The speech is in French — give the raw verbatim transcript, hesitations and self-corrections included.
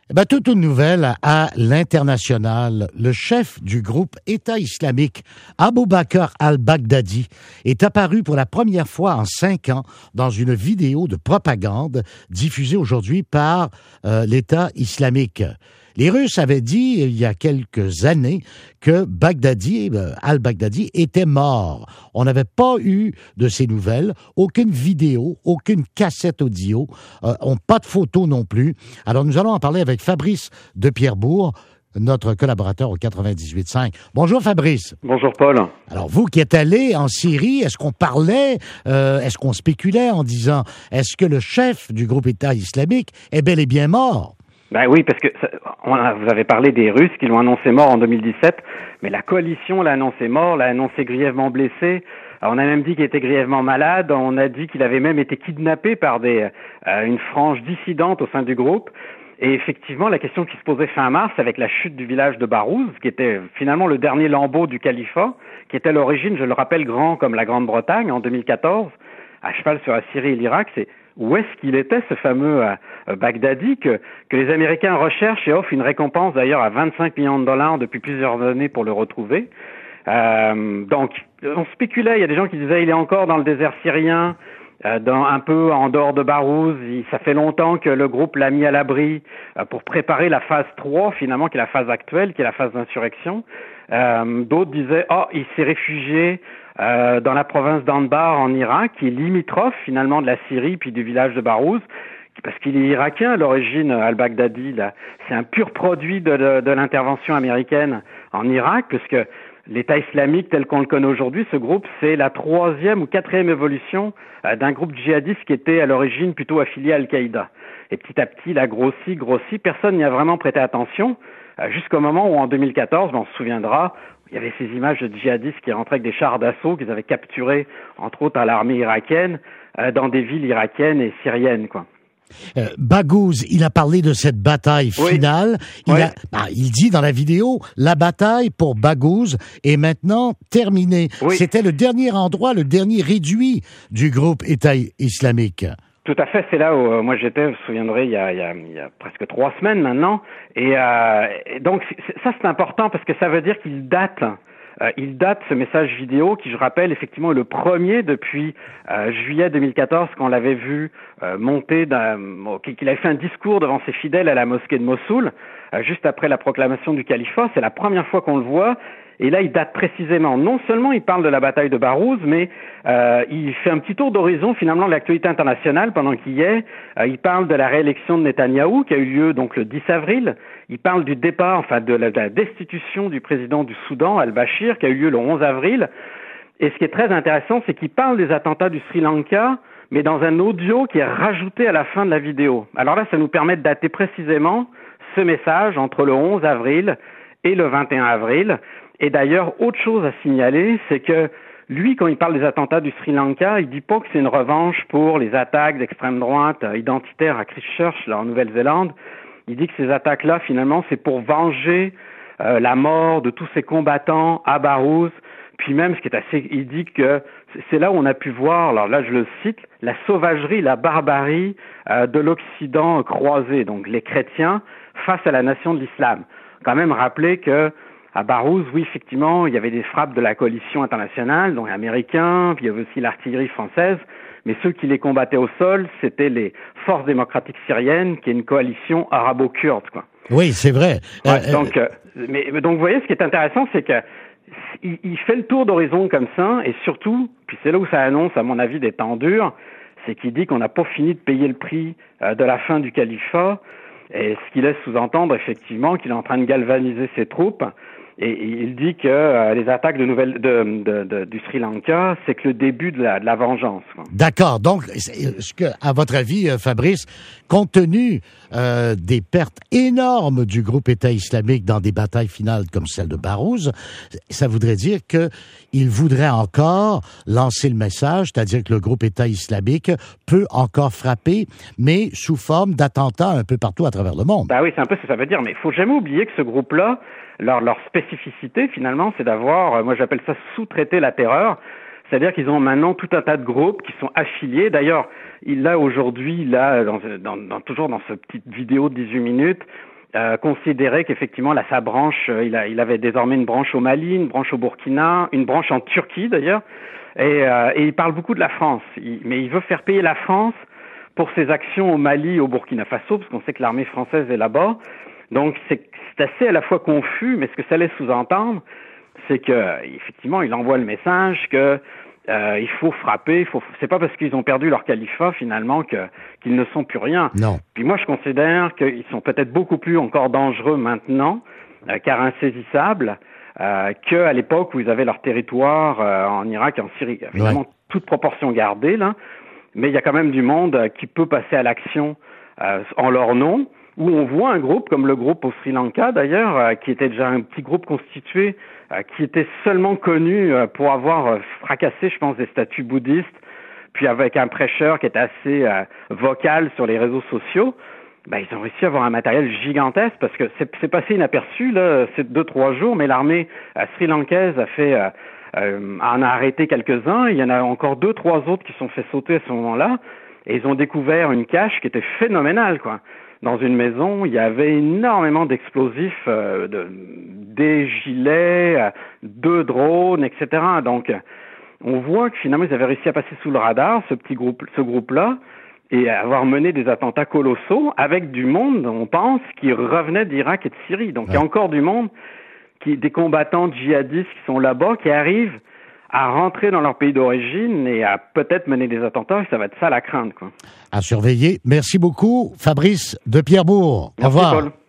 Eh ben, toute une nouvelle à l'international. Le chef du groupe État islamique, Abu Bakr al-Baghdadi, est apparu pour la première fois en cinq ans dans une vidéo de propagande diffusée aujourd'hui par euh, l'État islamique. Les Russes avaient dit il y a quelques années que Baghdadi, euh, al-Baghdadi était mort. On n'avait pas eu de ces nouvelles, aucune vidéo, aucune cassette audio, euh, on, pas de photos non plus. Alors nous allons en parler avec Fabrice de Pierrebourg, notre collaborateur au quatre-vingt-dix-huit cinq. Bonjour Fabrice. Bonjour Paul. Alors vous qui êtes allé en Syrie, est-ce qu'on parlait, euh, est-ce qu'on spéculait en disant, est-ce que le chef du groupe État islamique est bel et bien mort? Ben oui, parce que ça, on a, vous avez parlé des Russes qui l'ont annoncé mort en deux mille dix-sept, mais la coalition l'a annoncé mort, l'a annoncé grièvement blessé. On a même dit qu'il était grièvement malade. On a dit qu'il avait même été kidnappé par des, euh, une frange dissidente au sein du groupe. Et effectivement, la question qui se posait fin mars avec la chute du village de Barouz, qui était finalement le dernier lambeau du califat, qui était à l'origine, je le rappelle, grand comme la Grande-Bretagne en deux mille quatorze, à cheval sur la Syrie et l'Irak, c'est où est-ce qu'il était, ce fameux euh, Baghdadi, que, que les Américains recherchent et offrent une récompense d'ailleurs à vingt-cinq millions de dollars depuis plusieurs années pour le retrouver. Euh, donc, on spéculait, il y a des gens qui disaient il est encore dans le désert syrien, euh, dans, un peu en dehors de Barouz. Il, ça fait longtemps que le groupe l'a mis à l'abri euh, pour préparer la phase trois, finalement, qui est la phase actuelle, qui est la phase d'insurrection. Euh, d'autres disaient oh, il s'est réfugié Euh, dans la province d'Anbar en Irak, qui est limitrophe finalement de la Syrie puis du village de Barouz, parce qu'il est irakien à l'origine, al-Baghdadi. Là, c'est un pur produit de, de, de l'intervention américaine en Irak, puisque l'État islamique tel qu'on le connaît aujourd'hui, ce groupe, c'est la troisième ou quatrième évolution euh, d'un groupe djihadiste qui était à l'origine plutôt affilié à Al-Qaïda. Et petit à petit, il a grossi, grossi, personne n'y a vraiment prêté attention, euh, jusqu'au moment où en deux mille quatorze, ben, on se souviendra, il y avait ces images de djihadistes qui rentraient avec des chars d'assaut qu'ils avaient capturés, entre autres, à l'armée irakienne, euh, dans des villes irakiennes et syriennes, quoi. Euh, Baghouz, il a parlé de cette bataille finale. Oui. Il, Oui. a, bah, il dit dans la vidéo, la bataille pour Baghouz est maintenant terminée. Oui. C'était le dernier endroit, le dernier réduit du groupe État islamique. Tout à fait, c'est là où euh, moi j'étais, vous vous souviendrez, il y a, il y a, il y a presque trois semaines maintenant. Et, euh, et donc c'est, ça c'est important parce que ça veut dire qu'il date, euh, il date ce message vidéo qui, je rappelle, effectivement est le premier depuis euh, juillet deux mille quatorze qu'on l'avait vu euh, monter, d'un, qu'il avait fait un discours devant ses fidèles à la mosquée de Mossoul, euh, juste après la proclamation du califat. C'est la première fois qu'on le voit. Et là, il date précisément. Non seulement il parle de la bataille de Barouz, mais euh, il fait un petit tour d'horizon finalement de l'actualité internationale pendant qu'il y est. Euh, il parle de la réélection de Netanyahou qui a eu lieu donc le dix avril. Il parle du départ, enfin de la, de la destitution du président du Soudan, al-Bashir, qui a eu lieu le onze avril. Et ce qui est très intéressant, c'est qu'il parle des attentats du Sri Lanka, mais dans un audio qui est rajouté à la fin de la vidéo. Alors là, ça nous permet de dater précisément ce message entre le onze avril et le vingt et un avril. Et d'ailleurs, autre chose à signaler, c'est que lui, quand il parle des attentats du Sri Lanka, il dit pas que c'est une revanche pour les attaques d'extrême droite euh, identitaires à Christchurch, là, en Nouvelle-Zélande. Il dit que ces attaques-là, finalement, c'est pour venger euh, la mort de tous ces combattants à Barouz. Puis même, ce qui est assez, il dit que c'est là où on a pu voir, alors là je le cite, la sauvagerie, la barbarie euh, de l'Occident croisé, donc les chrétiens face à la nation de l'islam. Quand même rappeler que à Barouz, oui, effectivement, il y avait des frappes de la coalition internationale, donc américains, puis il y avait aussi l'artillerie française, mais ceux qui les combattaient au sol, c'était les forces démocratiques syriennes, qui est une coalition arabo-kurde, quoi. Oui, c'est vrai. Ouais, Euh, donc, euh, mais, mais donc, vous voyez, ce qui est intéressant, c'est que il, il fait le tour d'horizon comme ça, et surtout, puis c'est là où ça annonce, à mon avis, des temps durs, c'est qu'il dit qu'on n'a pas fini de payer le prix euh, de la fin du califat, et ce qui laisse sous-entendre, effectivement, qu'il est en train de galvaniser ses troupes. Et, et il dit que euh, les attaques de nouvelle, de, de, de, du Sri Lanka, c'est que le début de la, de la vengeance, quoi. D'accord. Donc, est-ce que, à votre avis, Fabrice, compte tenu euh, des pertes énormes du groupe État islamique dans des batailles finales comme celle de Barouz, ça voudrait dire que il voudrait encore lancer le message, c'est-à-dire que le groupe État islamique peut encore frapper, mais sous forme d'attentats un peu partout à travers le monde. Ben oui, c'est un peu ce que ça veut dire, mais il faut jamais oublier que ce groupe-là, leur, leur spécificité, finalement, c'est d'avoir, moi j'appelle ça sous-traiter la terreur, c'est-à-dire qu'ils ont maintenant tout un tas de groupes qui sont affiliés. D'ailleurs, il a aujourd'hui, là, dans, dans, dans, toujours dans cette petite vidéo de dix-huit minutes, euh, considérait qu'effectivement, là, sa branche, euh, il, a, il avait désormais une branche au Mali, une branche au Burkina, une branche en Turquie d'ailleurs, et, euh, et il parle beaucoup de la France. Il, mais il veut faire payer la France pour ses actions au Mali, au Burkina Faso, parce qu'on sait que l'armée française est là-bas. Donc, c'est, c'est assez à la fois confus, mais ce que ça laisse sous-entendre, c'est que, effectivement, il envoie le message que Euh, il faut frapper, il faut. C'est pas parce qu'ils ont perdu leur califat finalement que qu'ils ne sont plus rien. Non. Puis moi je considère qu'ils sont peut-être beaucoup plus encore dangereux maintenant, euh, car insaisissables, euh, qu'à l'époque où ils avaient leur territoire euh, en Irak et en Syrie. Évidemment, ouais. Toute proportion gardée là, mais il y a quand même du monde euh, qui peut passer à l'action euh, en leur nom. Où on voit un groupe comme le groupe au Sri Lanka d'ailleurs, euh, qui était déjà un petit groupe constitué, euh, qui était seulement connu euh, pour avoir euh, fracassé, je pense, des statues bouddhistes, puis avec un prêcheur qui était assez euh, vocal sur les réseaux sociaux. Ben, ils ont réussi à avoir un matériel gigantesque parce que c'est, c'est passé inaperçu là, ces deux trois jours, mais l'armée euh, sri-lankaise a fait euh, euh, en a arrêté quelques-uns. Il y en a encore deux trois autres qui sont fait sauter à ce moment-là, et ils ont découvert une cache qui était phénoménale, quoi. Dans une maison, il y avait énormément d'explosifs, euh, de, des gilets, euh, deux drones, et cetera. Donc, on voit que finalement, ils avaient réussi à passer sous le radar, ce petit groupe, ce groupe-là, et à avoir mené des attentats colossaux avec du monde, on pense, qui revenait d'Irak et de Syrie. Donc, ouais. Il y a encore du monde, qui, des combattants djihadistes qui sont là-bas, qui arrivent à rentrer dans leur pays d'origine et à peut-être mener des attentats, et ça va être ça la crainte, quoi. À surveiller. Merci beaucoup, Fabrice de Pierrebourg. Merci, au revoir. Paul.